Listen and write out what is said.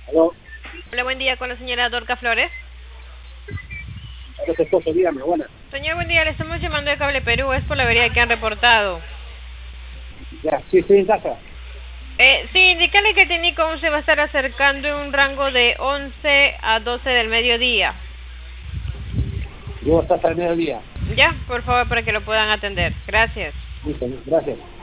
Aló, Hola, buen día con la señora Dorca Flores. ahora su esposo, dígame, buena. Señor, buen día, le estamos llamando de Cable Perú, es por la avería que han reportado. Ya, sí, estoy en casa. Sí, indícale que el técnico aún se va a estar acercando en un rango de 11 a 12 del mediodía. Yo hasta el mediodía. Ya, por favor, para que lo puedan atender. Gracias. Listo, gracias.